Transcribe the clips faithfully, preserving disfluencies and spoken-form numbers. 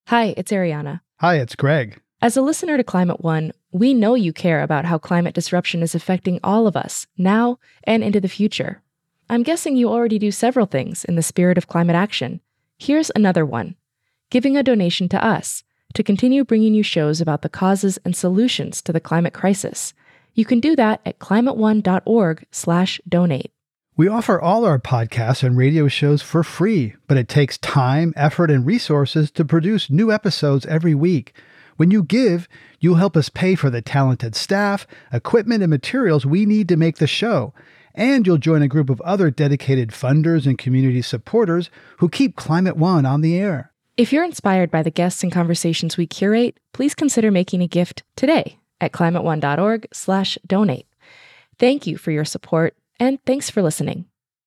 Hi, it's Ariana. Hi, it's Greg. As a listener to Climate One, we know you care about how climate disruption is affecting all of us, now and into the future. I'm guessing you already do several things in the spirit of climate action. Here's another one: giving a donation to us to continue bringing you shows about the causes and solutions to the climate crisis. You can do that at climateone.org slash donate. We offer all our podcasts and radio shows for free, but it takes time, effort, and resources to produce new episodes every week. When you give, you'll help us pay for the talented staff, equipment, and materials we need to make the show. And you'll join a group of other dedicated funders and community supporters who keep Climate One on the air. If you're inspired by the guests and conversations we curate, please consider making a gift today at climateone.org slash donate. Thank you for your support, and thanks for listening.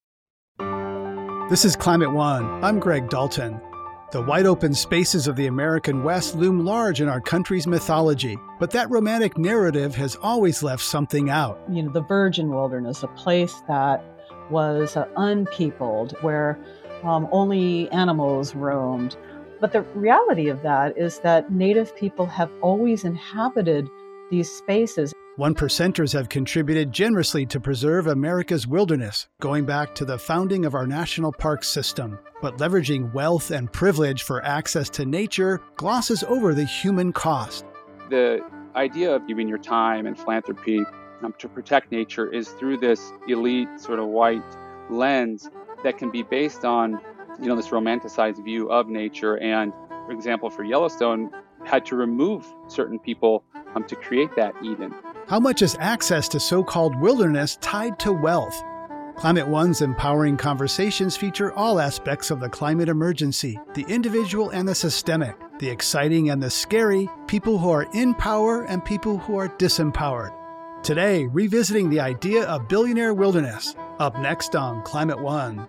This is Climate One. I'm Greg Dalton. The wide-open spaces of the American West loom large in our country's mythology, but that romantic narrative has always left something out. You know, the virgin wilderness, a place that was uh, unpeopled, where um, only animals roamed. But the reality of that is that Native people have always inhabited these spaces. One percenters have contributed generously to preserve America's wilderness, going back to the founding of our national park system. But leveraging wealth and privilege for access to nature glosses over the human cost. The idea of giving your time and philanthropy um, to protect nature is through this elite sort of white lens that can be based on, you know, this romanticized view of nature. And for example, for Yellowstone, had to remove certain people um, to create that Eden. How much is access to so-called wilderness tied to wealth? Climate One's empowering conversations feature all aspects of the climate emergency, the individual and the systemic, the exciting and the scary, people who are in power and people who are disempowered. Today, revisiting the idea of billionaire wilderness. Up next on Climate One.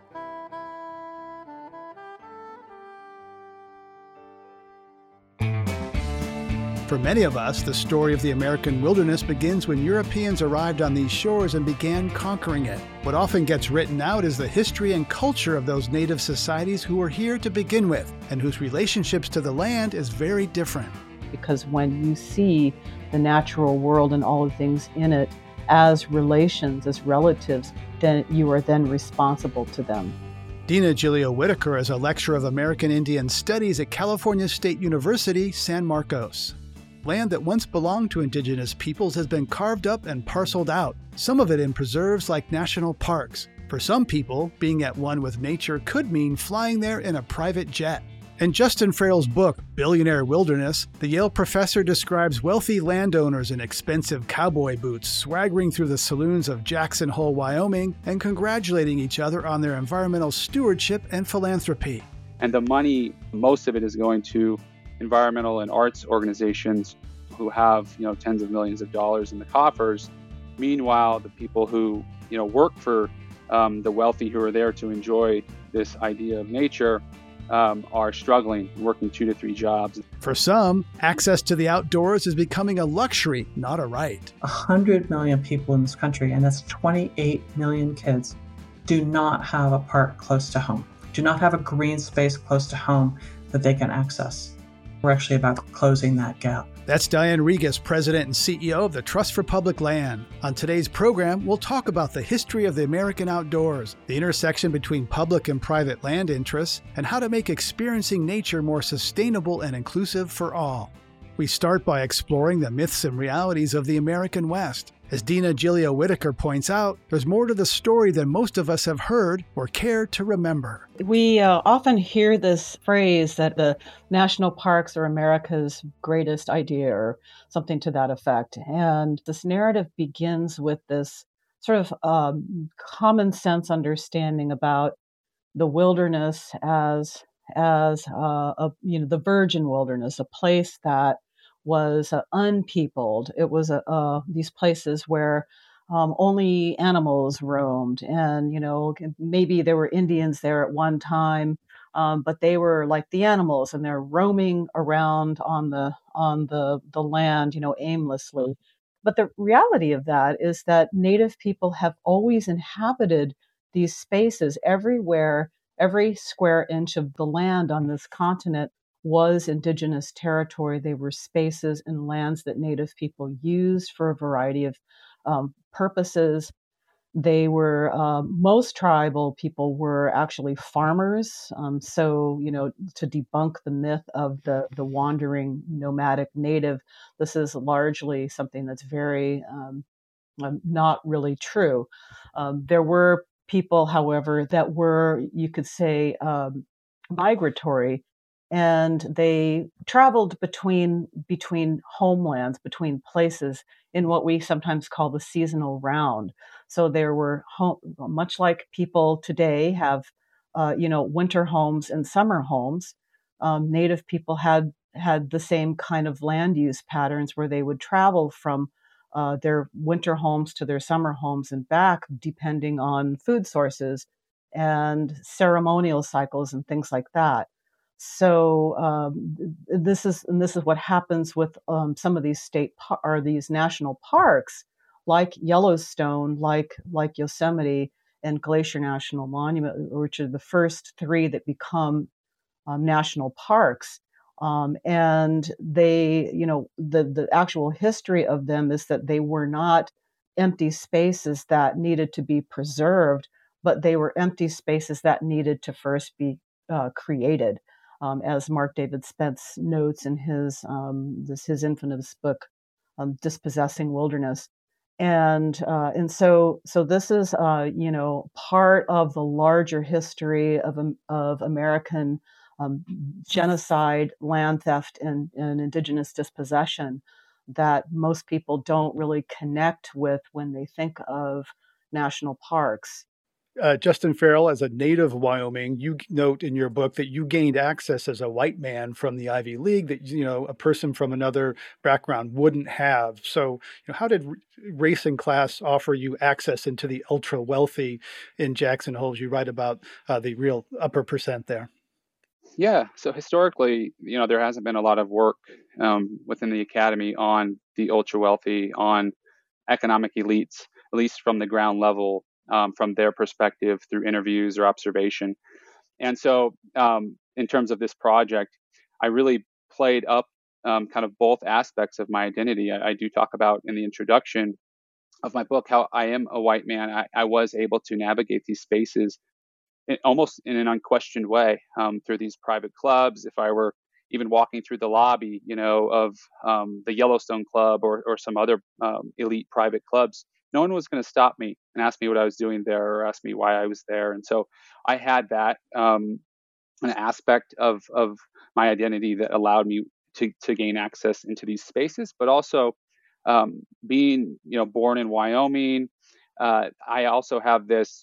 For many of us, the story of the American wilderness begins when Europeans arrived on these shores and began conquering it. What often gets written out is the history and culture of those native societies who were here to begin with, and whose relationships to the land is very different. Because when you see the natural world and all the things in it as relations, as relatives, then you are then responsible to them. Dina Gilio Whitaker is a lecturer of American Indian Studies at California State University, San Marcos. Land that once belonged to indigenous peoples has been carved up and parceled out, some of it in preserves like national parks. For some people, being at one with nature could mean flying there in a private jet. In Justin Farrell's book, Billionaire Wilderness, the Yale professor describes wealthy landowners in expensive cowboy boots swaggering through the saloons of Jackson Hole, Wyoming, and congratulating each other on their environmental stewardship and philanthropy. And the money, most of it is going to environmental and arts organizations who have, you know, tens of millions of dollars in the coffers. Meanwhile, the people who, you know, work for um, the wealthy who are there to enjoy this idea of nature um, are struggling, working two to three jobs. For some, access to the outdoors is becoming a luxury, not a right. one hundred million people in this country, and that's twenty-eight million kids, do not have a park close to home, do not have a green space close to home that they can access. We're actually about closing that gap. That's Diane Regas, President and C E O of the Trust for Public Land. On today's program, we'll talk about the history of the American outdoors, the intersection between public and private land interests, and how to make experiencing nature more sustainable and inclusive for all. We start by exploring the myths and realities of the American West. As Dina Gilio Whitaker points out, there's more to the story than most of us have heard or care to remember. We uh, often hear this phrase that the national parks are America's greatest idea or something to that effect. And this narrative begins with this sort of um, common sense understanding about the wilderness as as uh, a, you know, the virgin wilderness, a place that was uh, unpeopled. It was uh, uh, these places where um, only animals roamed, and you know, maybe there were Indians there at one time, um, but they were like the animals, and they're roaming around on the on the the land, you know, aimlessly. But the reality of that is that Native people have always inhabited these spaces everywhere. Every square inch of the land on this continent was indigenous territory. They were spaces and lands that Native people used for a variety of um, purposes. They were uh, most tribal people were actually farmers. Um, so, you know, to debunk the myth of the the wandering nomadic native, this is largely something that's very um, um, not really true. Um, there were people, however, that were, you could say, um, migratory, and they traveled between between homelands, between places in what we sometimes call the seasonal round. So there were home, much like people today have, uh, you know, winter homes and summer homes. Um, Native people had had the same kind of land use patterns where they would travel from uh, their winter homes to their summer homes and back, depending on food sources and ceremonial cycles and things like that. So um, this is and this is what happens with um, some of these state par- or these national parks, like Yellowstone, like like Yosemite and Glacier National Monument, which are the first three that become um, national parks. Um, and they, you know, the, the actual history of them is that they were not empty spaces that needed to be preserved, but they were empty spaces that needed to first be uh, created. Um, as Mark David Spence notes in his um, this his infamous book, um, "Dispossessing Wilderness," and uh, and so so this is uh, you know part of the larger history of um, of American um, genocide, land theft, and, and indigenous dispossession that most people don't really connect with when they think of national parks. Uh, Justin Farrell, as a native of Wyoming, you note in your book that you gained access as a white man from the Ivy League that, you know, a person from another background wouldn't have. So, you know, how did race and class offer you access into the ultra wealthy in Jackson Hole? You write about uh, the real upper percent there. Yeah. So historically, you know, there hasn't been a lot of work um, within the academy on the ultra wealthy, on economic elites, at least from the ground level, um, from their perspective through interviews or observation. And so, um, in terms of this project, I really played up um, kind of both aspects of my identity. I, I do talk about in the introduction of my book how I am a white man. I, I was able to navigate these spaces in, almost in an unquestioned way um, through these private clubs. If I were even walking through the lobby, you know, of um, the Yellowstone Club or or some other um, elite private clubs, no one was going to stop me and ask me what I was doing there or ask me why I was there. And so I had that um, an aspect of of my identity that allowed me to to gain access into these spaces, but also um, being you know born in Wyoming, uh, I also have this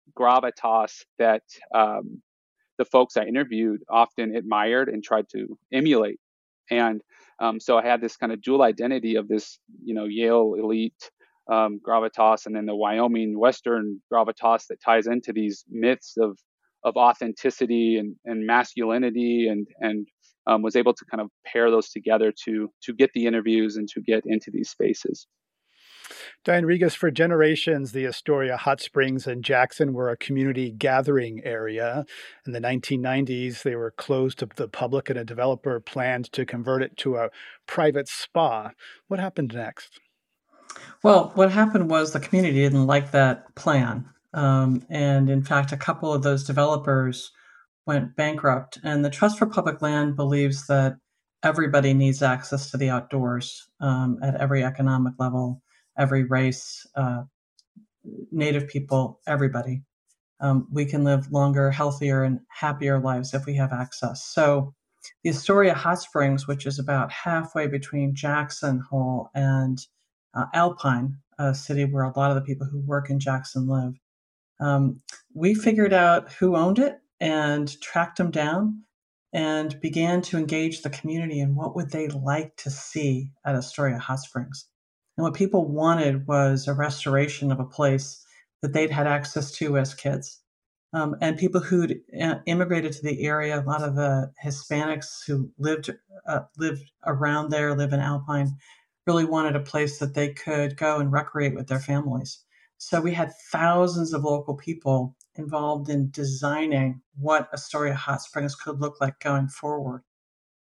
gravitas that um, the folks I interviewed often admired and tried to emulate. And um, so I had this kind of dual identity of this, you know, Yale elite um, gravitas, and then the Wyoming Western gravitas that ties into these myths of of authenticity and, and masculinity, and and um, was able to kind of pair those together to to get the interviews and to get into these spaces. Diane Regas, for generations, the Astoria Hot Springs and Jackson were a community gathering area. In the nineteen nineties, they were closed to the public, and a developer planned to convert it to a private spa. What happened next? Well, what happened was the community didn't like that plan. Um, and in fact, a couple of those developers went bankrupt. And the Trust for Public Land believes that everybody needs access to the outdoors um, at every economic level, every race, uh, Native people, everybody. Um, we can live longer, healthier, and happier lives if we have access. So the Astoria Hot Springs, which is about halfway between Jackson Hole and uh, Alpine, a city where a lot of the people who work in Jackson live, um, we figured out who owned it and tracked them down and began to engage the community in what would they like to see at Astoria Hot Springs. And what people wanted was a restoration of a place that they'd had access to as kids. Um, and people who'd uh, immigrated to the area, a lot of the Hispanics who lived uh, lived around there, live in Alpine, really wanted a place that they could go and recreate with their families. So we had thousands of local people involved in designing what Astoria Hot Springs could look like going forward.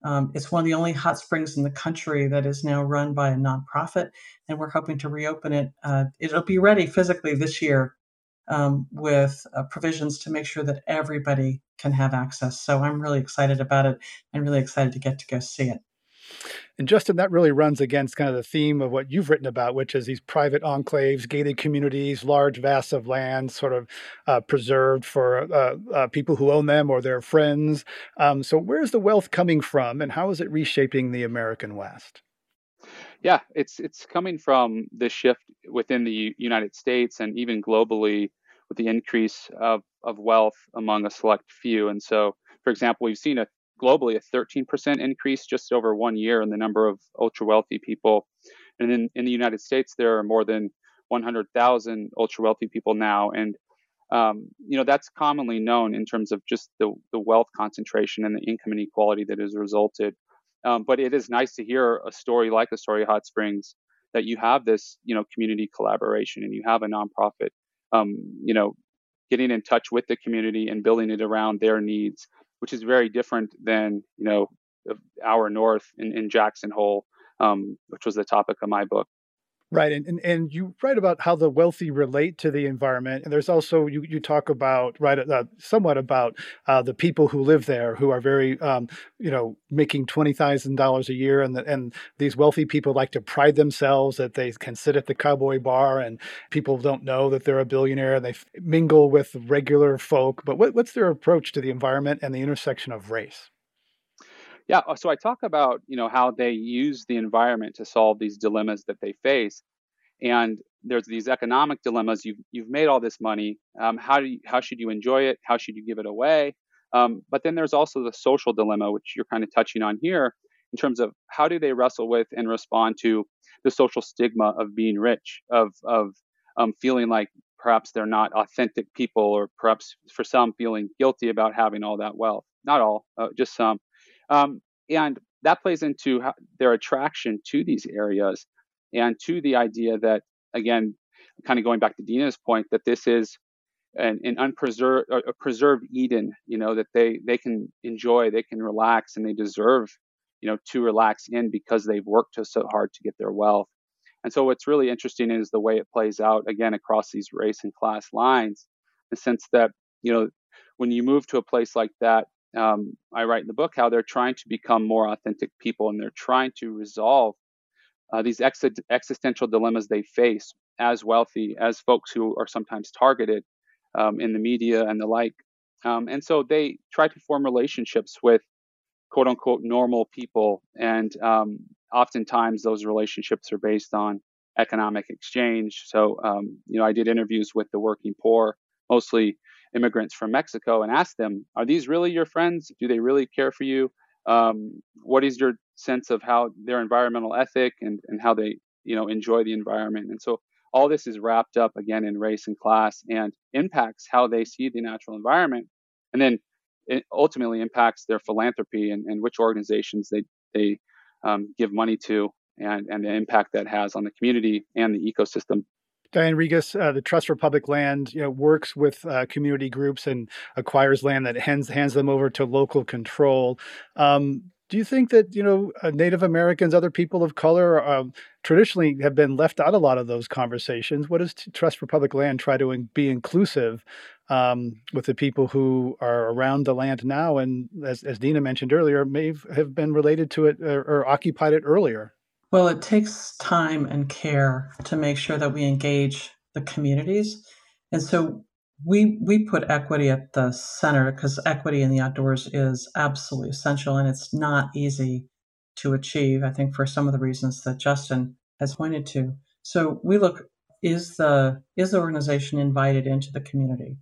Um, it's one of the only hot springs in the country that is now run by a nonprofit, and we're hoping to reopen it. Uh, it'll be ready physically this year um, with uh, provisions to make sure that everybody can have access. So I'm really excited about it and really excited to get to go see it. And Justin, that really runs against kind of the theme of what you've written about, which is these private enclaves, gated communities, large vast of land, sort of uh, preserved for uh, uh, people who own them or their friends. Um, so where's the wealth coming from, and how is it reshaping the American West? Yeah, it's it's coming from the shift within the U- United States and even globally with the increase of, of wealth among a select few. And so, for example, we've seen a globally a thirteen percent increase just over one year in the number of ultra wealthy people. And in, in the United States, there are more than one hundred thousand ultra wealthy people now. And um, you know, that's commonly known in terms of just the, the wealth concentration and the income inequality that has resulted. Um, but it is nice to hear a story like the story of Hot Springs, that you have this, you know, community collaboration and you have a nonprofit, um, you know, getting in touch with the community and building it around their needs, which is very different than, you know, our north in, in Jackson Hole, um, which was the topic of my book. Right. And, and and you write about how the wealthy relate to the environment. And there's also, you, you talk about, right, uh, somewhat about uh, the people who live there who are very, um, you know, making twenty thousand dollars a year. And, the, and these wealthy people like to pride themselves that they can sit at the cowboy bar and people don't know that they're a billionaire and they f- mingle with regular folk. But what, what's their approach to the environment and the intersection of race? Yeah, so I talk about, you know, how they use the environment to solve these dilemmas that they face. And there's these economic dilemmas. You've you've made all this money. Um, how do you, how should you enjoy it? How should you give it away? Um, but then there's also the social dilemma, which you're kind of touching on here, in terms of how do they wrestle with and respond to the social stigma of being rich, of of um, feeling like perhaps they're not authentic people, or perhaps for some feeling guilty about having all that wealth. Not all, uh, just some. Um, and that plays into how, their attraction to these areas and to the idea that, again, kind of going back to Dina's point, that this is an, an unpreserved, a preserved Eden, you know, that they, they can enjoy, they can relax, and they deserve, you know, to relax in because they've worked so hard to get their wealth. And so what's really interesting is the way it plays out, again, across these race and class lines, in the sense that, you know, when you move to a place like that, um, I write in the book how they're trying to become more authentic people, and they're trying to resolve uh, these ex- existential dilemmas they face as wealthy, as folks who are sometimes targeted um, in the media and the like. Um, and so they try to form relationships with quote unquote normal people. And um, oftentimes those relationships are based on economic exchange. So, um, you know, I did interviews with the working poor, mostly immigrants from Mexico, and asked them, are these really your friends? Do they really care for you? Um, what is your sense of how their environmental ethic and, and how they, you know, enjoy the environment? And so all this is wrapped up again in race and class and impacts how they see the natural environment. And then it ultimately impacts their philanthropy and, and which organizations they, they um, give money to, and, and the impact that has on the community and the ecosystem. Diane Regas, uh, the Trust for Public Land, you know, works with uh, community groups and acquires land that hands hands them over to local control. Um, do you think that, you know, uh, Native Americans, other people of color, um, traditionally have been left out a lot of those conversations? What does Trust for Public Land try to in- be inclusive um, with the people who are around the land now, and as, as Dina mentioned earlier, may have been related to it or, or occupied it earlier? Well, it takes time and care to make sure that we engage the communities. And so we we put equity at the center because equity in the outdoors is absolutely essential, and it's not easy to achieve, I think, for some of the reasons that Justin has pointed to. So we look, is the is the organization invited into the community?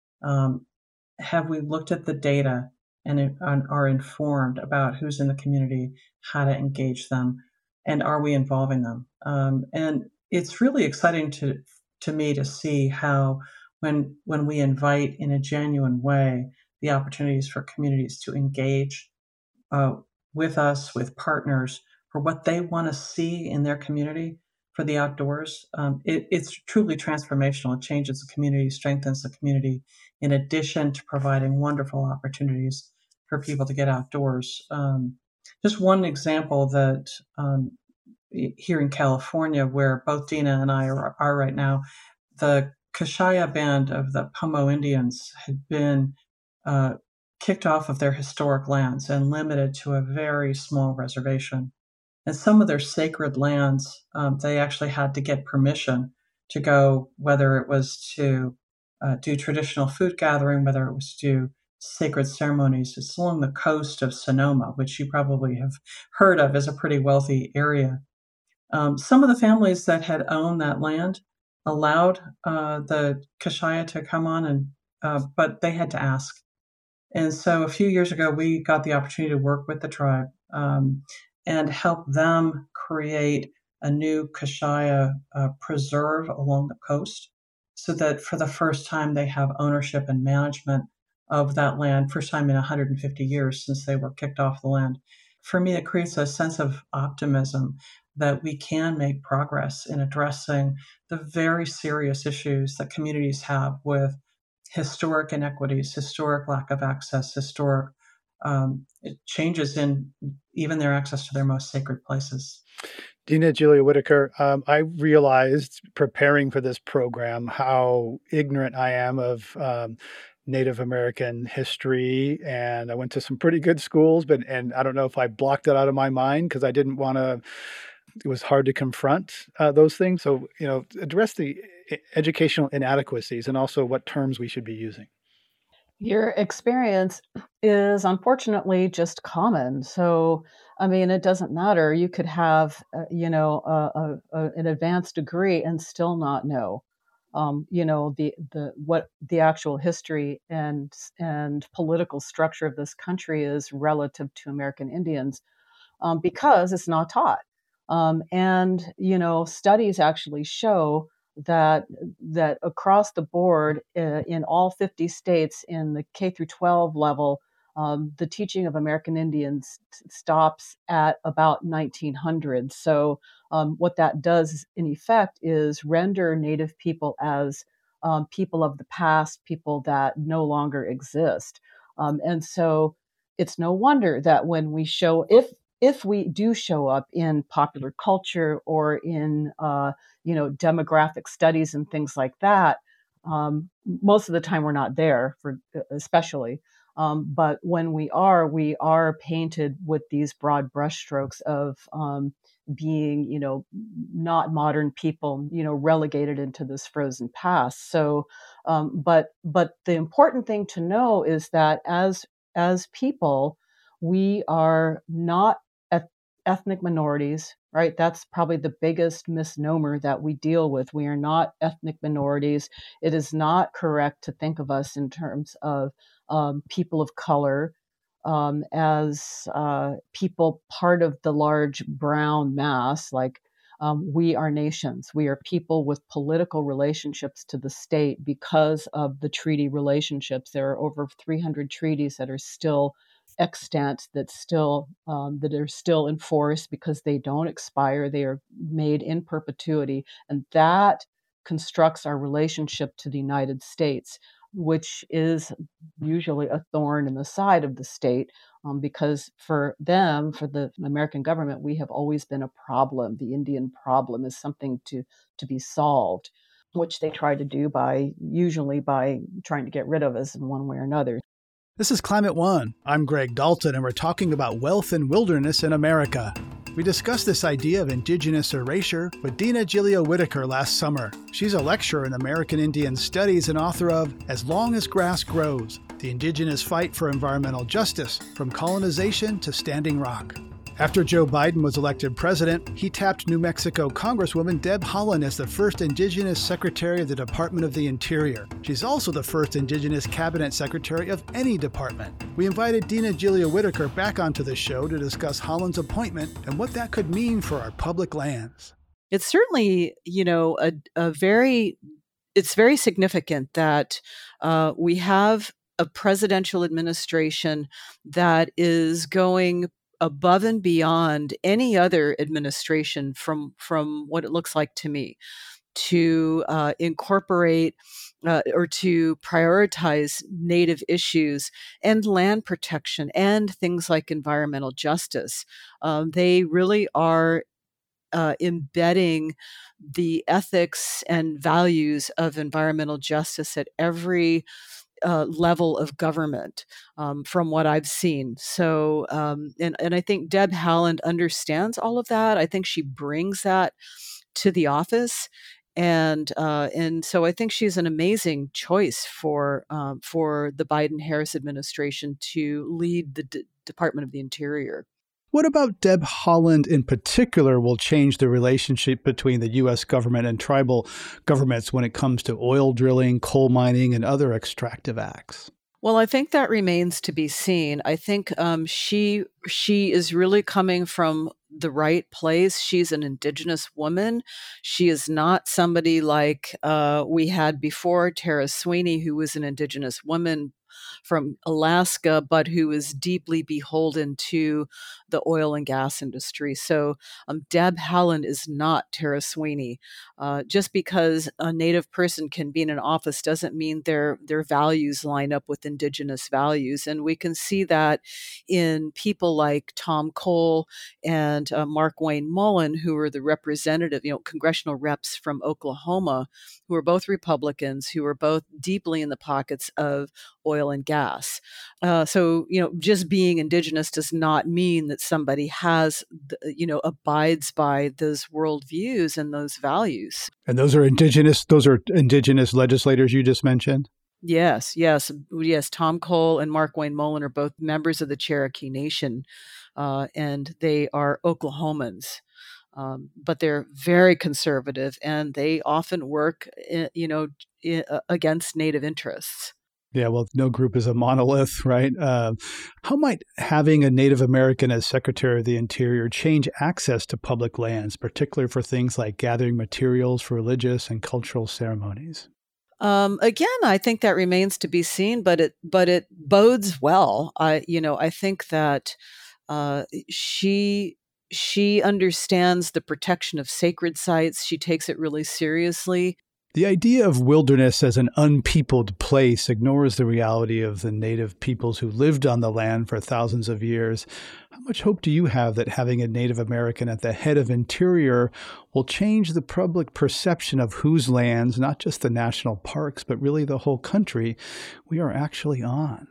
Um, have we looked at the data and, and are informed about who's in the community, how to engage them, and are we involving them? Um, and it's really exciting to to me to see how when when we invite in a genuine way the opportunities for communities to engage uh, with us, with partners, for what they want to see in their community for the outdoors. Um, it, it's truly transformational. It changes the community, strengthens the community, in addition to providing wonderful opportunities for people to get outdoors. Um, Just one example that um, here in California, where both Dina and I are, are right now, the Kashaya band of the Pomo Indians had been uh, kicked off of their historic lands and limited to a very small reservation. And some of their sacred lands, um, they actually had to get permission to go, whether it was to uh, do traditional food gathering, whether it was to do sacred ceremonies. It's along the coast of Sonoma, which you probably have heard of as a pretty wealthy area. Um, some of the families that had owned that land allowed uh, the Kashaya to come on, and uh, but they had to ask. And so a few years ago, we got the opportunity to work with the tribe um, and help them create a new Kashaya uh, preserve along the coast so that for the first time they have ownership and management of that land, first time in one hundred fifty years since they were kicked off the land. For me, it creates a sense of optimism that we can make progress in addressing the very serious issues that communities have with historic inequities, historic lack of access, historic um, changes in even their access to their most sacred places. Dina Julia Whitaker, um, I realized preparing for this program how ignorant I am of um, Native American history, and I went to some pretty good schools, but and I don't know if I blocked it out of my mind because I didn't want to. It was hard to confront uh, those things. So, you know, address the educational inadequacies and also what terms we should be using. Your experience is unfortunately just common. So, I mean, it doesn't matter. You could have, uh, you know, a, a, a, an advanced degree and still not know, um, you know, the the what the actual history and and political structure of this country is relative to American Indians, um, because it's not taught. Um, and you know, studies actually show that that across the board uh, in all fifty states in the K through twelve level, um, the teaching of American Indians t- stops at about nineteen hundred. So um, what that does in effect is render Native people as um, people of the past, people that no longer exist. Um, and so it's no wonder that when we show, if if we do show up in popular culture or in uh, you know demographic studies and things like that, um, most of the time we're not there for especially. Um, but when we are, we are painted with these broad brushstrokes of um, being, you know, not modern people, you know, relegated into this frozen past. So, um, but but the important thing to know is that as as people, we are not eth- ethnic minorities, right? That's probably the biggest misnomer that we deal with. We are not ethnic minorities. It is not correct to think of us in terms of um, people of color, um, as uh, people part of the large brown mass. Like um, we are nations. We are people with political relationships to the state because of the treaty relationships. There are over three hundred treaties that are still extant, that still um, that are still in force because they don't expire. They are made in perpetuity, and that constructs our relationship to the United States, which is usually a thorn in the side of the state, um, because for them, for the American government, we have always been a problem. The Indian problem is something to to be solved, which they try to do by usually by trying to get rid of us in one way or another. This is Climate One. I'm Greg Dalton, and we're talking about wealth and wilderness in America. We discussed this idea of indigenous erasure with Dina Julia Whitaker last summer. She's a lecturer in American Indian Studies and author of As Long as Grass Grows, The Indigenous Fight for Environmental Justice, From Colonization to Standing Rock. After Joe Biden was elected president, he tapped New Mexico Congresswoman Deb Haaland as the first Indigenous Secretary of the Department of the Interior. She's also the first Indigenous Cabinet Secretary of any department. We invited Dina Julia Whitaker back onto the show to discuss Haaland's appointment and what that could mean for our public lands. It's certainly, you know, a, a very, it's very significant that uh, we have a presidential administration that is going above and beyond any other administration from from what it looks like to me. to uh, incorporate uh, or to prioritize Native issues and land protection and things like environmental justice. Um, they really are uh, embedding the ethics and values of environmental justice at every uh, level of government, um, from what I've seen. So, um, and and I think Deb Haaland understands all of that. I think she brings that to the office, and uh, and so I think she's an amazing choice for um, for the Biden Harris administration to lead the D- Department of the Interior. What about Deb Haaland in particular will change the relationship between the U S government and tribal governments when it comes to oil drilling, coal mining, and other extractive acts? Well, I think that remains to be seen. I think um, she she is really coming from the right place. She's an Indigenous woman. She is not somebody like uh, we had before, Tara Sweeney, who was an Indigenous woman from Alaska, but who is deeply beholden to the oil and gas industry. So um, Deb Haaland is not Tara Sweeney. Uh, just because a Native person can be in an office doesn't mean their their values line up with Indigenous values, and we can see that in people like Tom Cole and uh, Mark Wayne Mullen, who are the representative, you know, congressional reps from Oklahoma, who are both Republicans, who are both deeply in the pockets of oil and gas. Uh, so, you know, just being Indigenous does not mean that somebody has, you know, abides by those worldviews and those values. And those are indigenous, those are indigenous legislators you just mentioned? Yes, yes, yes. Tom Cole and Mark Wayne Mullen are both members of the Cherokee Nation, uh, and they are Oklahomans. Um, but they're very conservative, and they often work, i- you know, i- against Native interests. Yeah, well, no group is a monolith, right? Uh, how might having a Native American as Secretary of the Interior change access to public lands, particularly for things like gathering materials for religious and cultural ceremonies? Um, again, I think that remains to be seen, but it but it bodes well. I you know I think that uh, she she understands the protection of sacred sites. She takes it really seriously. The idea of wilderness as an unpeopled place ignores the reality of the native peoples who lived on the land for thousands of years. How much hope do you have that having a Native American at the head of Interior will change the public perception of whose lands, not just the national parks, but really the whole country, we are actually on?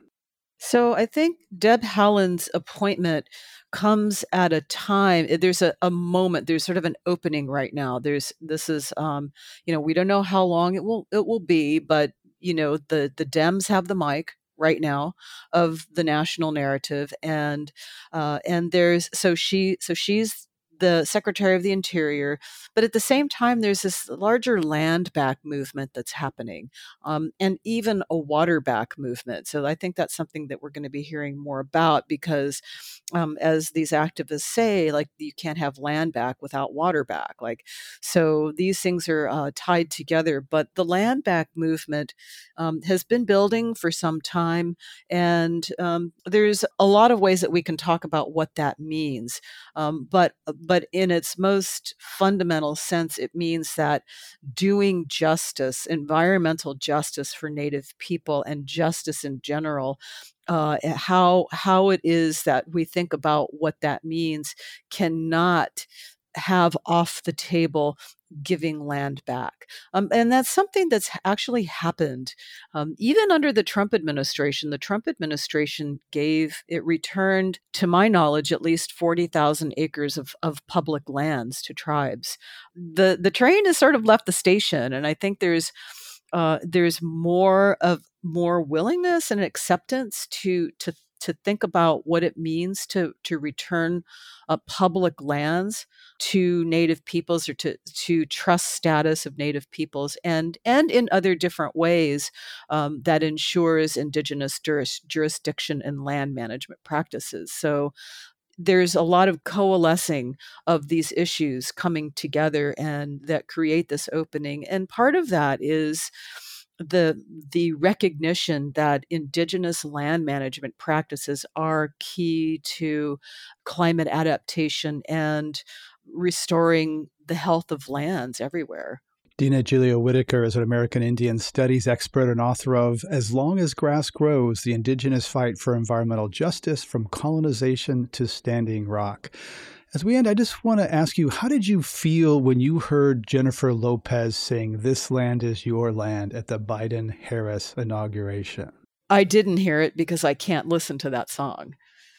So I think Deb Haaland's appointment comes at a time. eh, There's a, a moment. There's sort of an opening right now. There's this is um, you know we don't know how long it will it will be, but you know the the Dems have the mic right now of the national narrative, and uh, and there's so she so she's the Secretary of the Interior, but at the same time, there's this larger land back movement that's happening, um, and even a water back movement. So I think that's something that we're going to be hearing more about because, um, as these activists say, like you can't have land back without water back. Like, so these things are uh, tied together. But the land back movement um, has been building for some time, and um, there's a lot of ways that we can talk about what that means. Um, but but in its most fundamental sense, it means that doing justice, environmental justice for Native people and justice in general, uh, how how it is that we think about what that means cannot have off the table giving land back. Um, and that's something that's actually happened. Um, even under the Trump administration, the Trump administration gave, it returned, to my knowledge, at least forty thousand acres of, of public lands to tribes. The, the train has sort of left the station, and I think there's uh, there's more of more willingness and acceptance to to to think about what it means to to return uh, public lands to Native peoples, or to to trust status of Native peoples, and and in other different ways um, that ensures Indigenous juris, jurisdiction and land management practices. So there's a lot of coalescing of these issues coming together, and that create this opening. And part of that is the the recognition that Indigenous land management practices are key to climate adaptation and restoring the health of lands everywhere. Dina Gilio Whitaker is an American Indian Studies expert and author of As Long as Grass Grows, The Indigenous Fight for Environmental Justice from Colonization to Standing Rock. As we end, I just want to ask you, how did you feel when you heard Jennifer Lopez sing This Land Is Your Land at the Biden-Harris inauguration? I didn't hear it because I can't listen to that song.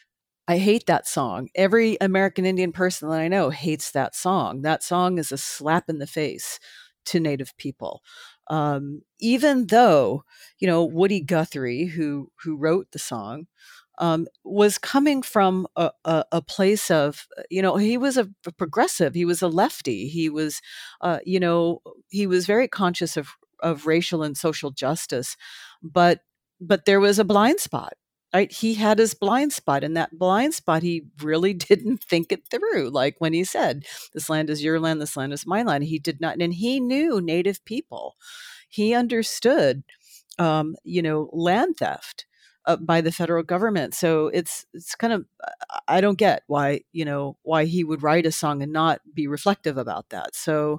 I hate that song. Every American Indian person that I know hates that song. That song is a slap in the face to Native people. Um, even though, you know, Woody Guthrie, who who wrote the song, um, was coming from a, a, a place of, you know, he was a, a progressive. He was a lefty. He was, uh, you know, he was very conscious of of racial and social justice, but but there was a blind spot. Right? He had his blind spot, and that blind spot, he really didn't think it through. Like when he said, this land is your land, this land is my land. He did not, and he knew Native people. He understood, um, you know, land theft uh, by the federal government. So it's, it's kind of, I don't get why, you know, why he would write a song and not be reflective about that. So,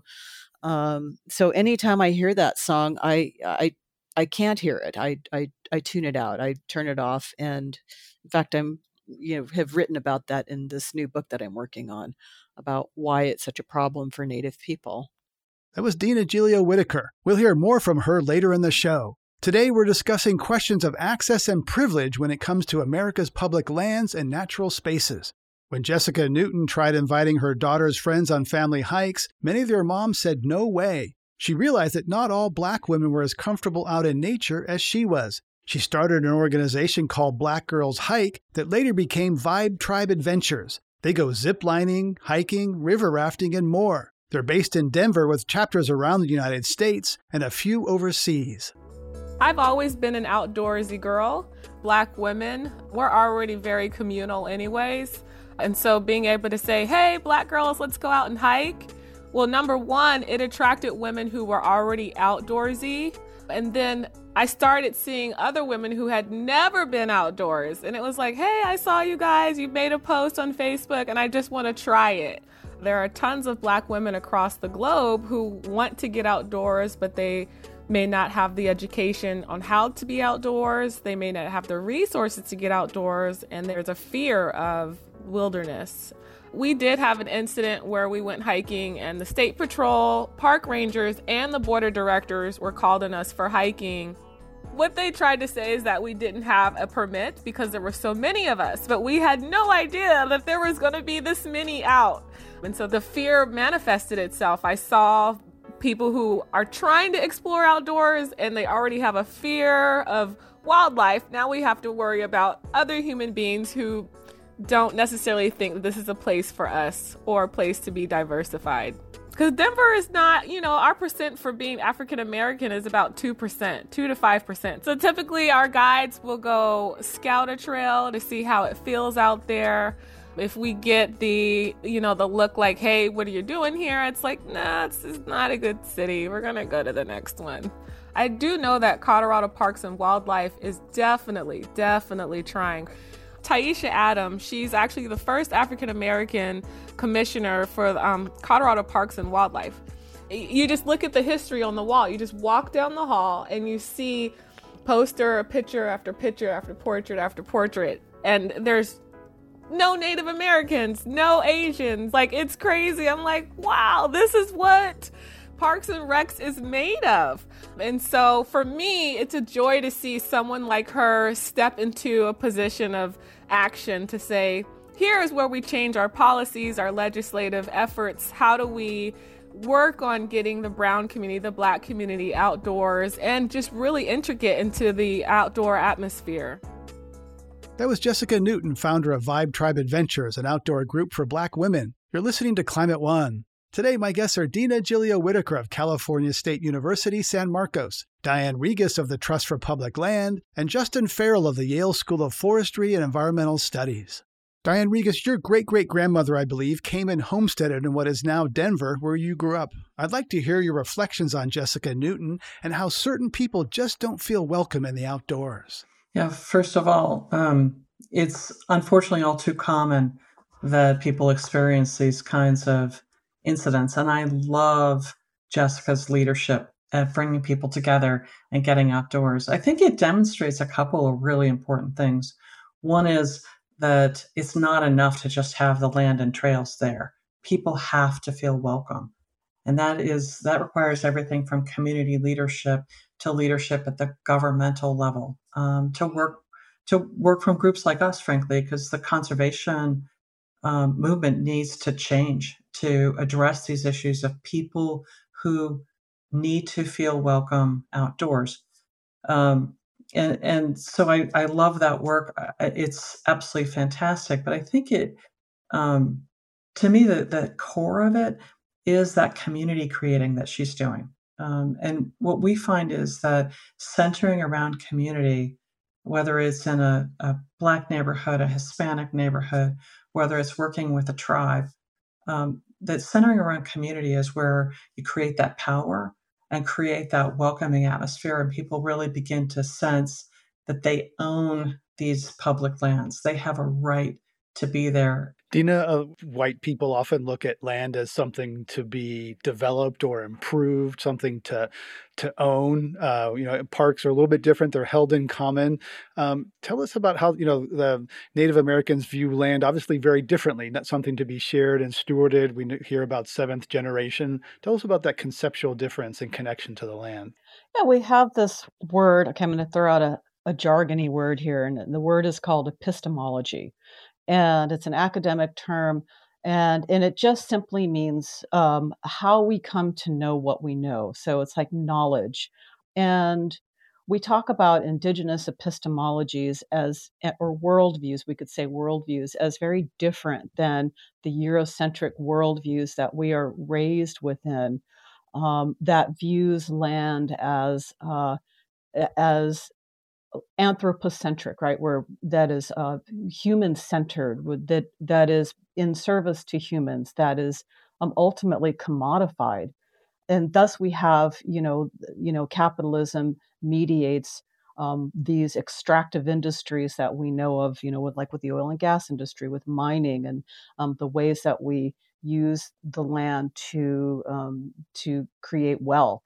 um, so anytime I hear that song, I, I, I can't hear it. I, I, I tune it out. I turn it off. And in fact, I'm, you know, have written about that in this new book that I'm working on about why it's such a problem for Native people. That was Dina Gilio Whitaker. We'll hear more from her later in the show. Today, we're discussing questions of access and privilege when it comes to America's public lands and natural spaces. When Jessica Newton tried inviting her daughter's friends on family hikes, many of their moms said no way. She realized that not all Black women were as comfortable out in nature as she was. She started an organization called Black Girls Hike that later became Vibe Tribe Adventures. They go ziplining, hiking, river rafting, and more. They're based in Denver with chapters around the United States and a few overseas. I've always been an outdoorsy girl. Black women, we're already very communal anyways. And so being able to say, hey, Black girls, let's go out and hike. Well, number one, it attracted women who were already outdoorsy. And then I started seeing other women who had never been outdoors. And it was like, hey, I saw you guys. You made a post on Facebook and I just want to try it. There are tons of Black women across the globe who want to get outdoors, but they may not have the education on how to be outdoors. They may not have the resources to get outdoors. And there's a fear of wilderness. We did have an incident where we went hiking and the state patrol, park rangers, and the border directors were called on us for hiking. What they tried to say is that we didn't have a permit because there were so many of us, but we had no idea that there was going to be this many out. And so the fear manifested itself. I saw people who are trying to explore outdoors and they already have a fear of wildlife. Now we have to worry about other human beings who don't necessarily think that this is a place for us or a place to be diversified. Because Denver is not, you know, our percent for being African American is about two percent, two to five percent. So typically our guides will go scout a trail to see how it feels out there. If we get the, you know, the look like, hey, what are you doing here? It's like, nah, this is not a good city. We're going to go to the next one. I do know that Colorado Parks and Wildlife is definitely, definitely trying. Taisha Adams, she's actually the first African-American commissioner for um, Colorado Parks and Wildlife. You just look at the history on the wall. You just walk down the hall and you see poster, picture after picture after portrait after portrait. And there's no Native Americans, no Asians. Like, it's crazy. I'm like, wow, this is what Parks and Recs is made of. And so for me, it's a joy to see someone like her step into a position of action to say, here's where we change our policies, our legislative efforts. How do we work on getting the brown community, the Black community outdoors and just really intricate into the outdoor atmosphere? That was Jessica Newton, founder of Vibe Tribe Adventures, an outdoor group for Black women. You're listening to Climate One. Today, my guests are Dina Gilio Whitaker of California State University, San Marcos, Diane Regas of the Trust for Public Land, and Justin Farrell of the Yale School of Forestry and Environmental Studies. Diane Regas, your great-great-grandmother, I believe, came and homesteaded in what is now Denver, where you grew up. I'd like to hear your reflections on Jessica Newton and how certain people just don't feel welcome in the outdoors. Yeah, first of all, um, it's unfortunately all too common that people experience these kinds of incidents. And I love Jessica's leadership at bringing people together and getting outdoors. I think it demonstrates a couple of really important things. One is that it's not enough to just have the land and trails there. People have to feel welcome. And that is that requires everything from community leadership to leadership at the governmental level, um, to work to work from groups like us, frankly, because the conservation um, movement needs to change to address these issues of people who need to feel welcome outdoors. Um, and and so I, I love that work. It's absolutely fantastic. But I think it, um, to me, the, the core of it is that community creating that she's doing. Um, and what we find is that centering around community, whether it's in a, a Black neighborhood, a Hispanic neighborhood, whether it's working with a tribe, um, that centering around community is where you create that power and create that welcoming atmosphere, and people really begin to sense that they own these public lands. They have a right to be there. Dina, uh, white people often look at land as something to be developed or improved, something to to own. Uh, you know, parks are a little bit different; they're held in common. Um, tell us about how you know the Native Americans view land, obviously very differently. Not something to be shared and stewarded. We hear about seventh generation. Tell us about that conceptual difference and connection to the land. Yeah, we have this word. Okay, I'm going to throw out a, a jargony word here, and the word is called epistemology. And it's an academic term, and and it just simply means um, how we come to know what we know. So it's like knowledge, and we talk about indigenous epistemologies as eh, or worldviews. We could say worldviews as very different than the Eurocentric worldviews that we are raised within. Um, that views land as uh, as anthropocentric, right? Where that is uh, human centered, that that is in service to humans, that is um, ultimately commodified, and thus we have, you know, you know, capitalism mediates um, these extractive industries that we know of, you know, with like with the oil and gas industry, with mining, and um, the ways that we use the land to um, to create wealth.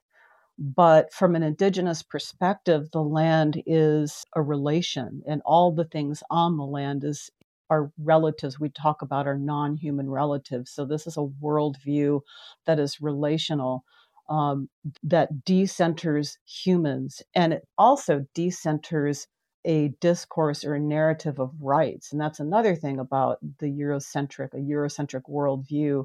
But from an indigenous perspective, the land is a relation, and all the things on the land is are relatives. We talk about our non-human relatives. So this is a worldview that is relational, um, that decenters humans, and it also decenters a discourse or a narrative of rights. And that's another thing about the Eurocentric, a Eurocentric worldview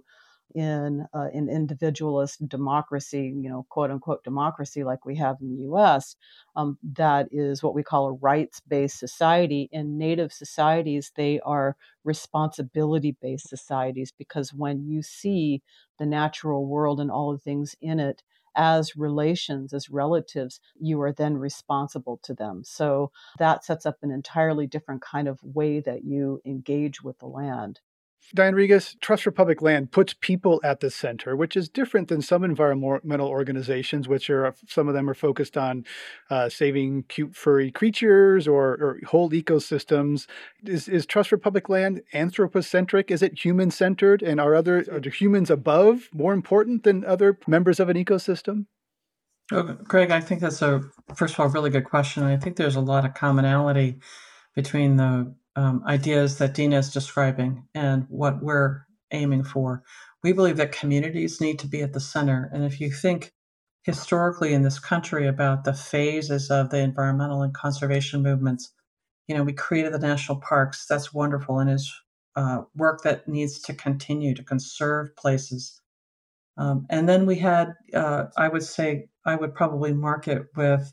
in uh, in individualist democracy, you know, quote unquote democracy like we have in the U S. Um, that is what we call a rights-based society. In Native societies, they are responsibility-based societies, because when you see the natural world and all the things in it as relations, as relatives, you are then responsible to them. So that sets up an entirely different kind of way that you engage with the land. Diane Regas, Trust for Public Land puts people at the center, which is different than some environmental organizations, which are some of them are focused on uh, saving cute furry creatures or, or whole ecosystems. Is, is Trust for Public Land anthropocentric? Is it human-centered? And are other are the humans above more important than other members of an ecosystem? Oh, Greg, I think that's a first of all really good question. I think there's a lot of commonality between the Um, ideas that Dina is describing and what we're aiming for. We believe that communities need to be at the center. And if you think historically in this country about the phases of the environmental and conservation movements, you know, we created the national parks. That's wonderful, and is uh, work that needs to continue to conserve places. Um, and then we had, uh, I would say, I would probably mark it with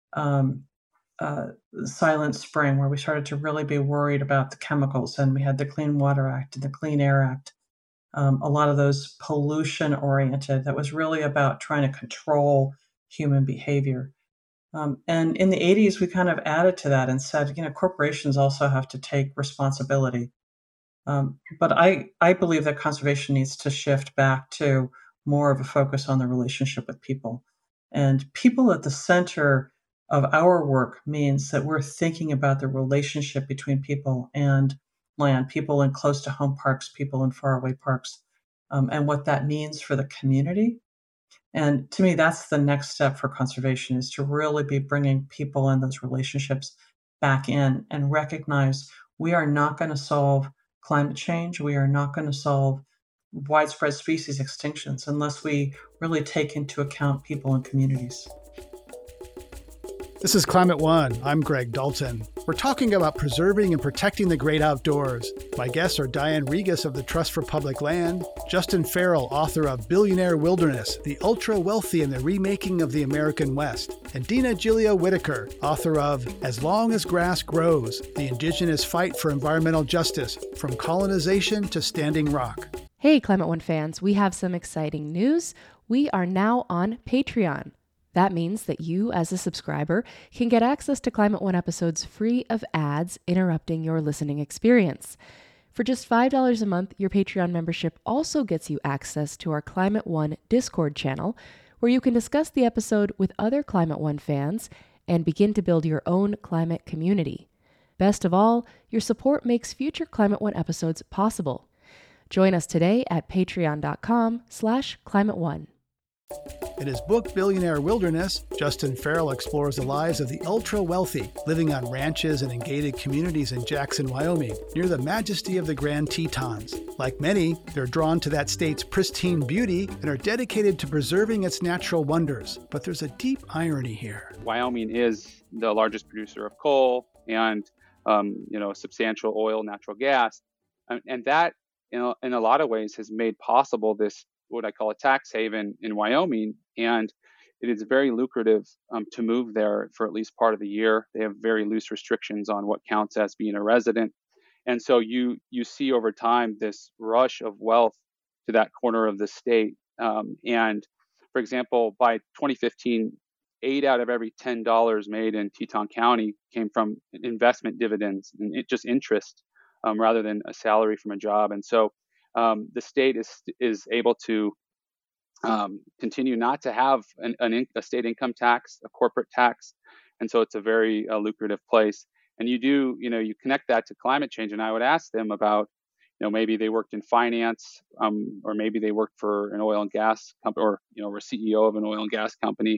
um, uh, Silent Spring, where we started to really be worried about the chemicals, and we had the Clean Water Act and the Clean Air Act. Um, a lot of those pollution oriented, that was really about trying to control human behavior. Um, and in the eighties, we kind of added to that and said, you know, corporations also have to take responsibility. Um, but I, I believe that conservation needs to shift back to more of a focus on the relationship with people. And people at the center of our work means that we're thinking about the relationship between people and land, people in close to home parks, people in faraway parks, um, and what that means for the community. And to me, that's the next step for conservation, is to really be bringing people in those relationships back in and recognize we are not going to solve climate change. We are not going to solve widespread species extinctions unless we really take into account people and communities. This is Climate One. I'm Greg Dalton. We're talking about preserving and protecting the great outdoors. My guests are Diane Regas of the Trust for Public Land, Justin Farrell, author of Billionaire Wilderness, The Ultra Wealthy and the Remaking of the American West, and Dina Gilio Whitaker, author of As Long as Grass Grows, The Indigenous Fight for Environmental Justice, From Colonization to Standing Rock. Hey, Climate One fans, we have some exciting news. We are now on Patreon. That means that you, as a subscriber, can get access to Climate One episodes free of ads interrupting your listening experience. For just five dollars a month, your Patreon membership also gets you access to our Climate One Discord channel, where you can discuss the episode with other Climate One fans and begin to build your own climate community. Best of all, your support makes future Climate One episodes possible. Join us today at patreon.com slash Climate One. In his book, Billionaire Wilderness, Justin Farrell explores the lives of the ultra-wealthy living on ranches and in gated communities in Jackson, Wyoming, near the majesty of the Grand Tetons. Like many, they're drawn to that state's pristine beauty and are dedicated to preserving its natural wonders. But there's a deep irony here. Wyoming is the largest producer of coal and, um, you know, substantial oil, natural gas. And, and that, in a, in a lot of ways, has made possible this what I call a tax haven in Wyoming, and it is very lucrative um, to move there for at least part of the year. They have very loose restrictions on what counts as being a resident, and so you you see over time this rush of wealth to that corner of the state. Um, and for example, by twenty fifteen, eight out of every ten dollars made in Teton County came from investment dividends and it just interest um, rather than a salary from a job, and so. Um, the state is is able to um, continue not to have an, an in, a state income tax, a corporate tax, and so it's a very uh, lucrative place. And you do, you know, you connect that to climate change. And I would ask them about, you know, maybe they worked in finance, um, or maybe they worked for an oil and gas company, or you know, were C E O of an oil and gas company.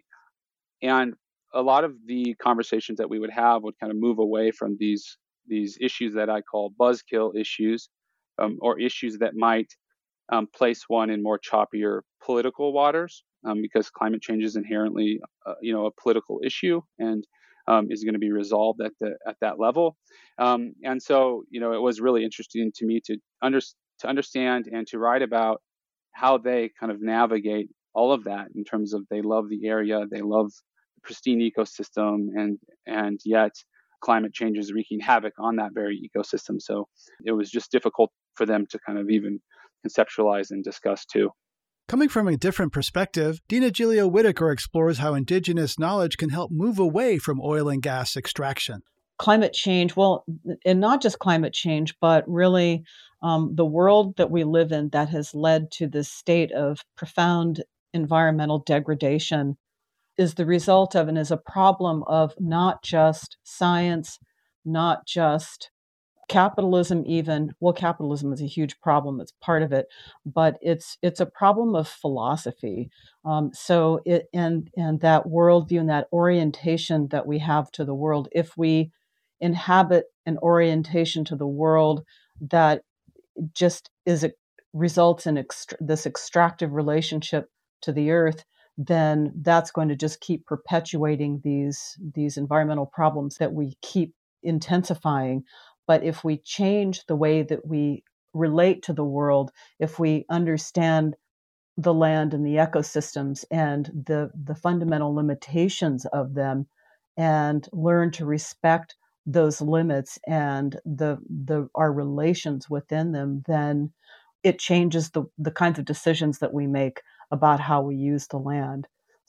And a lot of the conversations that we would have would kind of move away from these these issues that I call buzzkill issues. Um, or issues that might um, place one in more choppier political waters, um, because climate change is inherently, uh, you know, a political issue and um, is going to be resolved at the at that level. Um, and so, you know, it was really interesting to me to under, to understand and to write about how they kind of navigate all of that in terms of they love the area, they love the pristine ecosystem, and and yet climate change is wreaking havoc on that very ecosystem. So it was just difficult for them to kind of even conceptualize and discuss too. Coming from a different perspective, Dina Gilio Whitaker explores how indigenous knowledge can help move away from oil and gas extraction. Climate change, well, and not just climate change, but really um, the world that we live in that has led to this state of profound environmental degradation is the result of and is a problem of not just science, not just capitalism even. Well, capitalism is a huge problem. It's part of it, but it's it's a problem of philosophy. Um, so it and and that worldview and that orientation that we have to the world, if we inhabit an orientation to the world that just is a, results in ext- this extractive relationship to the earth, then that's going to just keep perpetuating these these environmental problems that we keep intensifying. But if we change the way that we relate to the world, if we understand the land and the ecosystems and the the fundamental limitations of them, and learn to respect those limits and the the our relations within them, then it changes the the kinds of decisions that we make about how we use the land.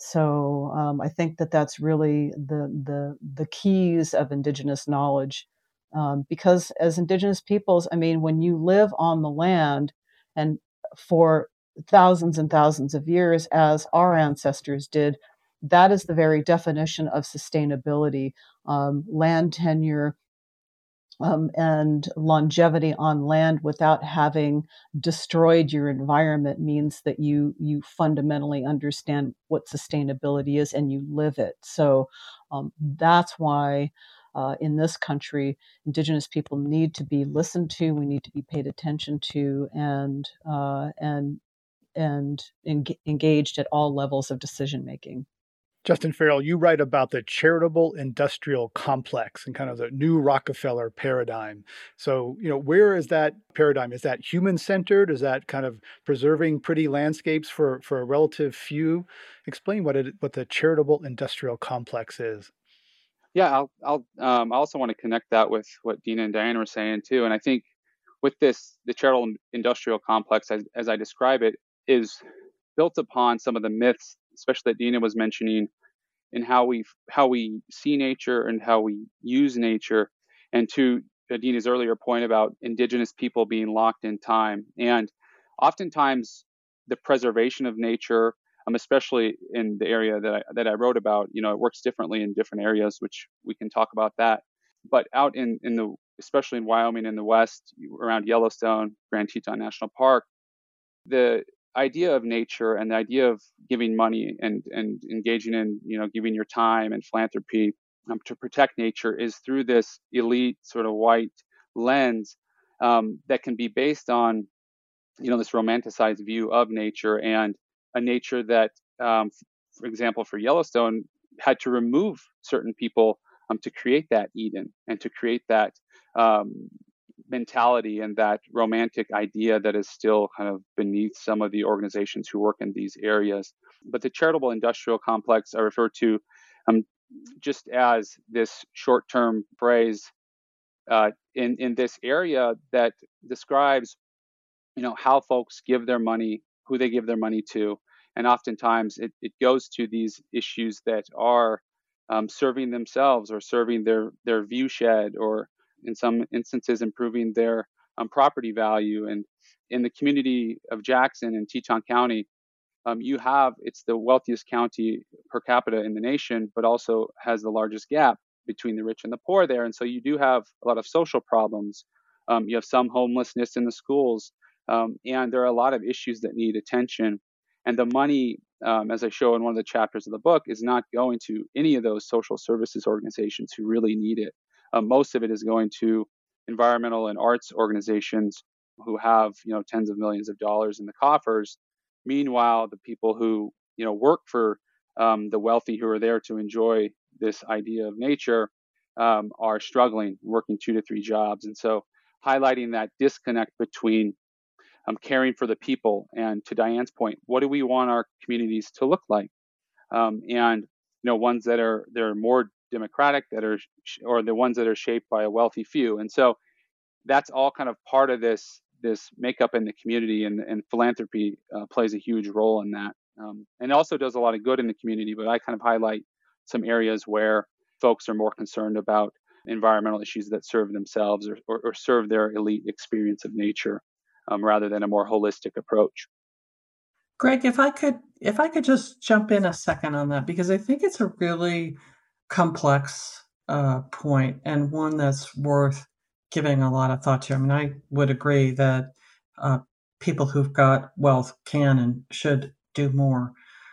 So um, I think that that's really the the the keys of indigenous knowledge, um, because as indigenous peoples, I mean, when you live on the land and for thousands and thousands of years, as our ancestors did, that is the very definition of sustainability. Um, land tenure um, and longevity on land without having destroyed your environment means that you you fundamentally understand what sustainability is and you live it. So um, that's why uh, in this country, Indigenous people need to be listened to. We need to be paid attention to, and uh, and and eng- engaged at all levels of decision making. Justin Farrell, you write about the charitable industrial complex and kind of the new Rockefeller paradigm. So, you know, where is that paradigm? Is that human centered? Is that kind of preserving pretty landscapes for, for a relative few? Explain what it what the charitable industrial complex is. Yeah, I'll, I'll um, I also want to connect that with what Dina and Diane were saying too. And I think with this, the charitable industrial complex, as, as I describe it, is built upon some of the myths, especially that Dina was mentioning, in how we how we see nature and how we use nature, and to Dina's earlier point about Indigenous people being locked in time, and oftentimes the preservation of nature, um, especially in the area that I, that I wrote about, you know, it works differently in different areas, which we can talk about that. But out in in the especially in Wyoming in the West, around Yellowstone, Grand Teton National Park, the idea of nature and the idea of giving money and and engaging in, you know, giving your time and philanthropy um, to protect nature is through this elite sort of white lens um, that can be based on, you know, this romanticized view of nature, and a nature that, um, for example, for Yellowstone, had to remove certain people um, to create that Eden and to create that um, mentality and that romantic idea that is still kind of beneath some of the organizations who work in these areas. But the charitable industrial complex I refer to um, just as this short-term phrase uh, in in this area that describes, you know, how folks give their money, who they give their money to, and oftentimes it, it goes to these issues that are um, serving themselves or serving their their view shed, or in some instances improving their um, property value. And in the community of Jackson in Teton County, um, you have it's the wealthiest county per capita in the nation, but also has the largest gap between the rich and the poor there. And so you do have a lot of social problems. Um, you have some homelessness in the schools, um, and there are a lot of issues that need attention. And the money, um, as I show in one of the chapters of the book, is not going to any of those social services organizations who really need it. Uh, most of it is going to environmental and arts organizations who have, you know, tens of millions of dollars in the coffers. Meanwhile, the people who, you know, work for um, the wealthy who are there to enjoy this idea of nature um, are struggling, working two to three jobs. And so highlighting that disconnect between um, caring for the people and, to Diane's point, what do we want our communities to look like? Um, and, you know, ones that are they're more democratic, that are, or the ones that are shaped by a wealthy few. And so that's all kind of part of this this makeup in the community, and, and philanthropy uh, plays a huge role in that, um, and also does a lot of good in the community. But I kind of highlight some areas where folks are more concerned about environmental issues that serve themselves, or, or, or serve their elite experience of nature, um, rather than a more holistic approach. Greg, if I could if I could just jump in a second on that, because I think it's a really complex uh, point, and one that's worth giving a lot of thought to. I mean, I would agree that uh, people who've got wealth can and should do more,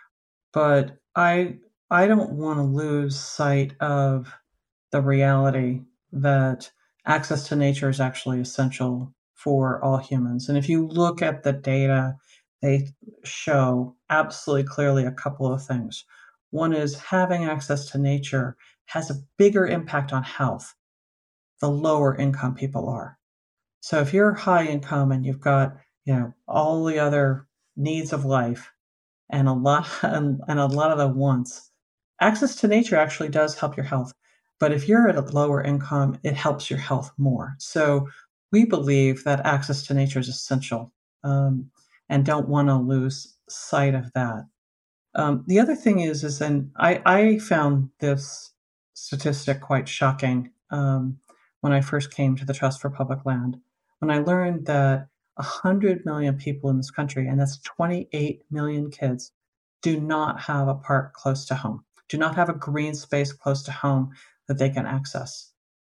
but I I don't want to lose sight of the reality that access to nature is actually essential for all humans. And if you look at the data, they show absolutely clearly a couple of things. One is having access to nature has a bigger impact on health the lower income people are. So if you're high income and you've got, you know, all the other needs of life and a lot and, and a lot of the wants, access to nature actually does help your health. But if you're at a lower income, it helps your health more. So we believe that access to nature is essential, um, and don't want to lose sight of that. Um, the other thing is, is and I, I found this statistic quite shocking um, when I first came to the Trust for Public Land, when I learned that one hundred million people in this country, and that's twenty-eight million kids, do not have a park close to home, do not have a green space close to home that they can access.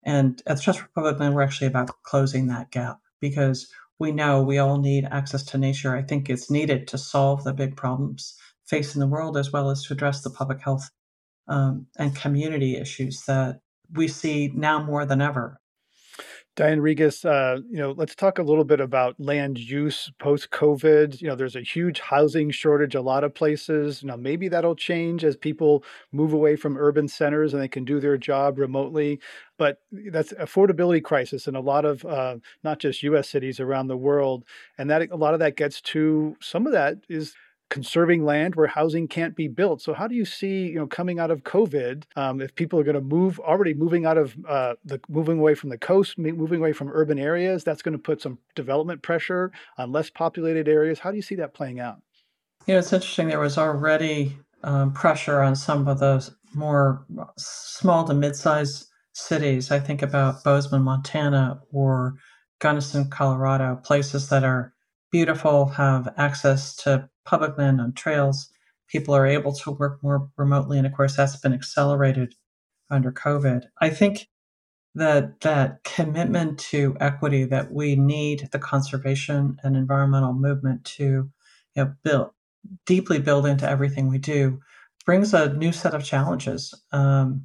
And at the Trust for Public Land, we're actually about closing that gap because we know we all need access to nature. I think it's needed to solve the big problems facing the world, as well as to address the public health um, and community issues that we see now more than ever. Diane Regas, uh, you know, let's talk a little bit about land use post-COVID. You know, there's a huge housing shortage a lot of places. Now, maybe that'll change as people move away from urban centers and they can do their job remotely. But that's affordability crisis in a lot of uh, not just U S cities around the world. And that a lot of that gets to some of that is conserving land where housing can't be built. So how do you see, you know, coming out of COVID, um, if people are going to move, already moving out of uh, the, moving away from the coast, moving away from urban areas, that's going to put some development pressure on less populated areas. How do you see that playing out? You know, it's interesting. There was already um, pressure on some of those more small to mid-sized cities. I think about Bozeman, Montana, or Gunnison, Colorado, places that are beautiful, have access to public land on trails. People are able to work more remotely. And of course, that's been accelerated under COVID. I think that that commitment to equity that we need the conservation and environmental movement to you know, build, deeply build into everything we do brings a new set of challenges. Um,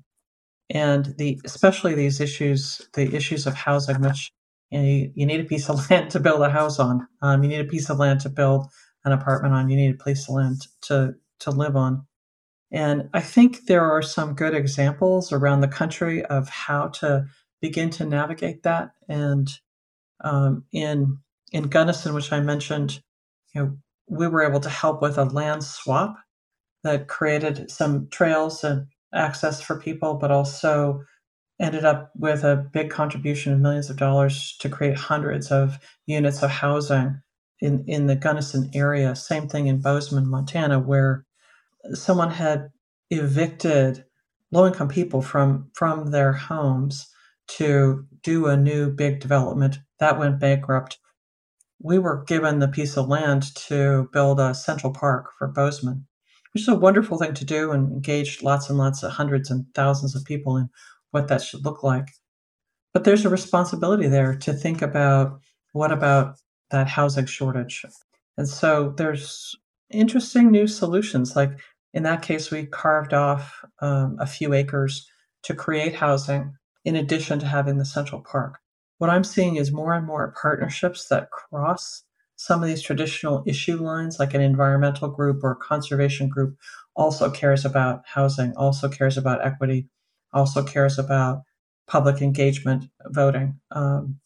and the especially these issues, the issues of housing, which you, know, you, you need a piece of land to build a house on. Um, you need a piece of land to build an apartment on. You need a piece of land to, to live on. And I think there are some good examples around the country of how to begin to navigate that. And um, in in Gunnison, which I mentioned, you know, we were able to help with a land swap that created some trails and access for people, but also ended up with a big contribution of millions of dollars to create hundreds of units of housing in, in the Gunnison area. Same thing in Bozeman, Montana, where someone had evicted low-income people from, from their homes to do a new big development. That went bankrupt. We were given the piece of land to build a central park for Bozeman, which is a wonderful thing to do and engaged lots and lots of hundreds and thousands of people in what that should look like. But there's a responsibility there to think about what about that housing shortage. And so there's interesting new solutions. Like in that case, we carved off um, a few acres to create housing in addition to having the central park. What I'm seeing is more and more partnerships that cross some of these traditional issue lines, like an environmental group or a conservation group also cares about housing, also cares about equity, also cares about public engagement voting. Um,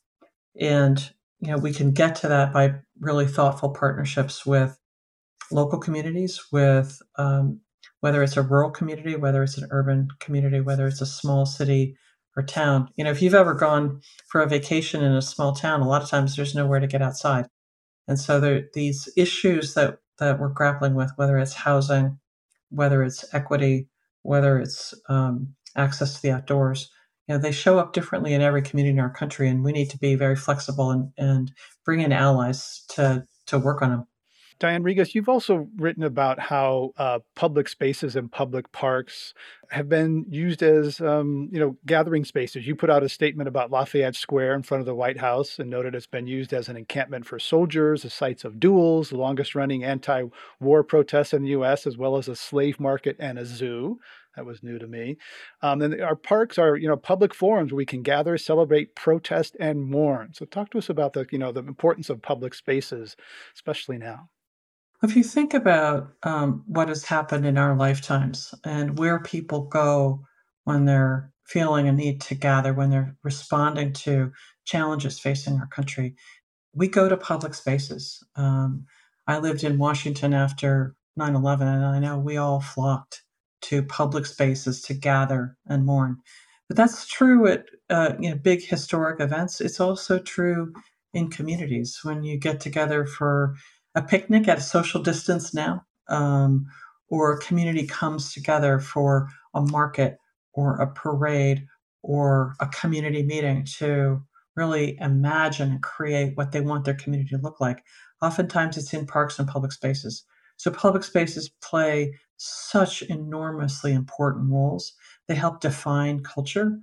and, you know, we can get to that by really thoughtful partnerships with local communities, with um, whether it's a rural community, whether it's an urban community, whether it's a small city or town. You know, if you've ever gone for a vacation in a small town, a lot of times there's nowhere to get outside. And so there these issues that, that we're grappling with, whether it's housing, whether it's equity, whether it's um, access to the outdoors, you know, they show up differently in every community in our country, and we need to be very flexible and, and bring in allies to, to work on them. Diane Regas, you've also written about how uh, public spaces and public parks have been used as, um, you know, gathering spaces. You put out a statement about Lafayette Square in front of the White House and noted it's been used as an encampment for soldiers, the sites of duels, the longest-running anti-war protests in the U S, as well as a slave market and a zoo. That was new to me. Um, and our parks are, you know, public forums where we can gather, celebrate, protest, and mourn. So talk to us about the, you know, the importance of public spaces, especially now. If you think about um, what has happened in our lifetimes and where people go when they're feeling a need to gather, when they're responding to challenges facing our country, we go to public spaces. Um, I lived in Washington after nine eleven, and I know we all flocked to public spaces to gather and mourn. But that's true at uh, you know, big historic events. It's also true in communities when you get together for a picnic at a social distance now, um, or a community comes together for a market or a parade or a community meeting to really imagine and create what they want their community to look like. Oftentimes it's in parks and public spaces. So public spaces play such enormously important roles. They help define culture.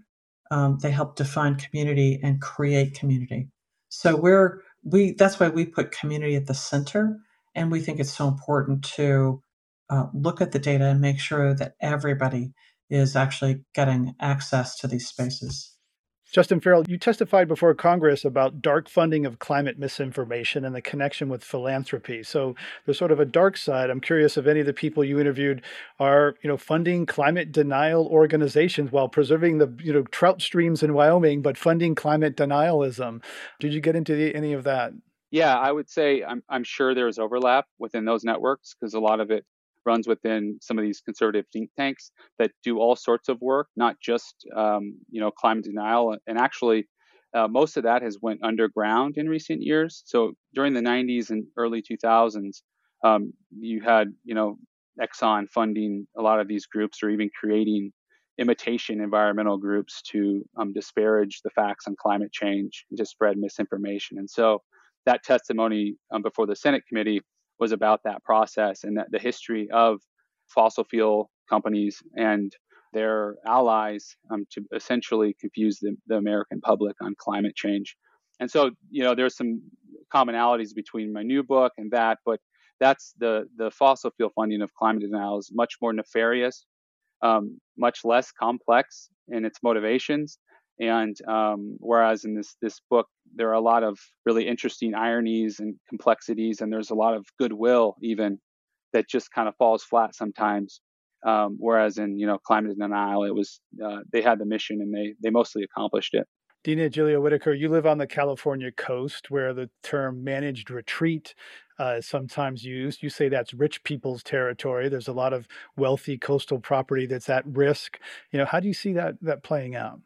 Um, they help define community and create community. So we're we that's why we put community at the center, and we think it's so important to uh, look at the data and make sure that everybody is actually getting access to these spaces. Justin Farrell, you testified before Congress about dark funding of climate misinformation and the connection with philanthropy. So there's sort of a dark side. I'm curious if any of the people you interviewed are, you know, funding climate denial organizations while preserving the, you know, trout streams in Wyoming, but funding climate denialism. Did you get into the, any of that? Yeah, I would say I'm I'm sure there's overlap within those networks because a lot of it runs within some of these conservative think tanks that do all sorts of work, not just um, you know climate denial. And actually, uh, most of that has went underground in recent years. So during the nineties and early two thousands, um, you had you know Exxon funding a lot of these groups, or even creating imitation environmental groups to um, disparage the facts on climate change and to spread misinformation. And so that testimony um, before the Senate committee was about that process and that the history of fossil fuel companies and their allies um, to essentially confuse the, the American public on climate change. And so, you know, there's some commonalities between my new book and that, but that's the the fossil fuel funding of climate denial is much more nefarious, um, much less complex in its motivations. And um, whereas in this this book, there are a lot of really interesting ironies and complexities, and there's a lot of goodwill even that just kind of falls flat sometimes. Um, whereas in you know climate denial, it was uh, they had the mission and they they mostly accomplished it. Dina Julia Whitaker, you live on the California coast where the term managed retreat uh, is sometimes used. You say that's rich people's territory. There's a lot of wealthy coastal property that's at risk. You know, how do you see that that playing out?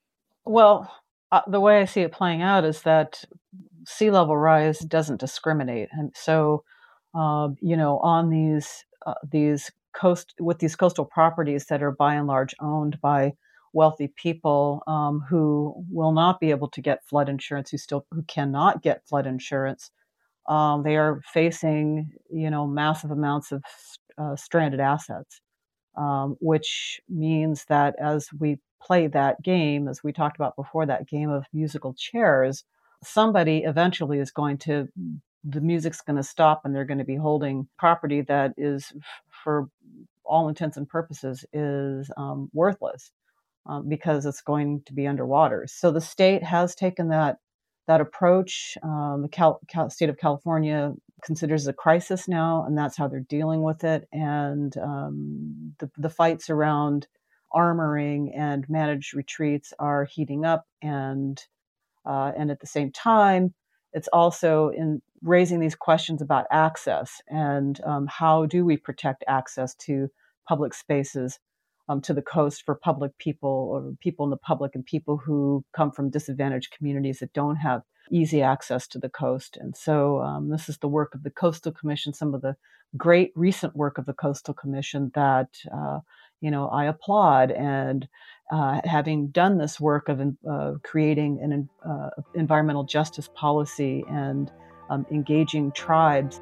Well, uh, the way I see it playing out is that sea level rise doesn't discriminate, and so uh, you know, on these uh, these coast with these coastal properties that are by and large owned by wealthy people um, who will not be able to get flood insurance, who still who cannot get flood insurance, um, they are facing you know massive amounts of uh, stranded assets, um, which means that as we play that game, as we talked about before, that game of musical chairs, somebody eventually is going to, the music's going to stop and they're going to be holding property that is, for all intents and purposes, is um, worthless um, because it's going to be underwater. So the state has taken that that approach. Um, the Cal- Cal- state of California considers it a crisis now, and that's how they're dealing with it. And um, the, the fights around armoring and managed retreats are heating up, and uh, and at the same time, it's also in raising these questions about access and um, how do we protect access to public spaces, um, to the coast for public people or people in the public and people who come from disadvantaged communities that don't have easy access to the coast. And so um, this is the work of the Coastal Commission, some of the great recent work of the Coastal Commission that uh, you know, I applaud. And uh, having done this work of uh, creating an uh, environmental justice policy and um, engaging tribes.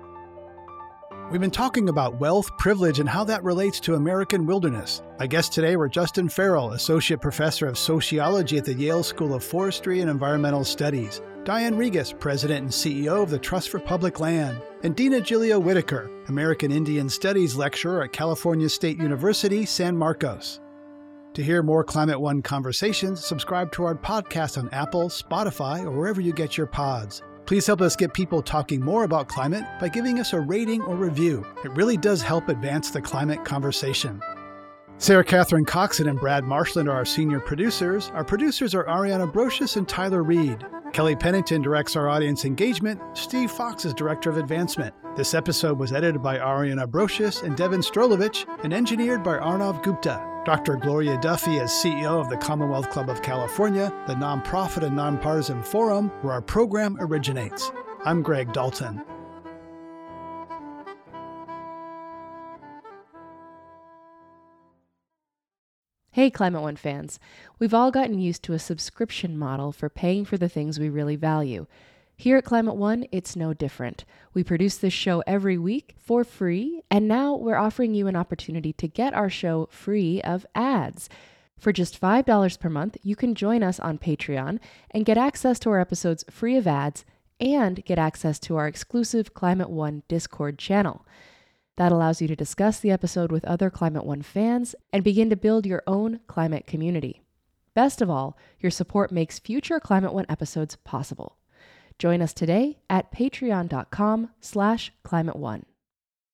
We've been talking about wealth, privilege, and how that relates to American wilderness. My guests today were Justin Farrell, Associate Professor of Sociology at the Yale School of Forestry and Environmental Studies, Diane Regas, President and C E O of the Trust for Public Land, and Dina Julia Whitaker, American Indian Studies Lecturer at California State University, San Marcos. To hear more Climate One conversations, subscribe to our podcast on Apple, Spotify, or wherever you get your pods. Please help us get people talking more about climate by giving us a rating or review. It really does help advance the climate conversation. Sarah Catherine Coxon and Brad Marshland are our senior producers. Our producers are Ariana Brocious and Tyler Reed. Kelly Pennington directs our audience engagement. Steve Fox is Director of Advancement. This episode was edited by Ariana Brocious and Devin Strolovich and engineered by Arnav Gupta. Doctor Gloria Duffy is C E O of the Commonwealth Club of California, the nonprofit and nonpartisan forum where our program originates. I'm Greg Dalton. Hey, Climate One fans. We've all gotten used to a subscription model for paying for the things we really value. Here at Climate One, it's no different. We produce this show every week for free, and now we're offering you an opportunity to get our show free of ads. For just five dollars per month, you can join us on Patreon and get access to our episodes free of ads and get access to our exclusive Climate One Discord channel. That allows you to discuss the episode with other Climate One fans and begin to build your own climate community. Best of all, your support makes future Climate One episodes possible. Join us today at patreon.com slash Climate One.